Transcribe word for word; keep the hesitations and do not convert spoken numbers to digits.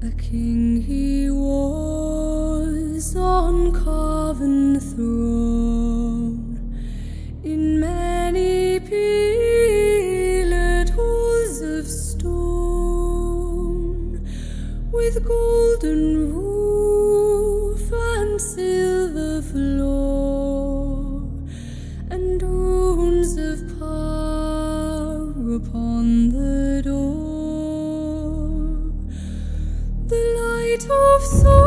A king he was on carven throne, in many pillared halls of stone, with golden roof and silver floor, and runes of power upon the door. The light of soul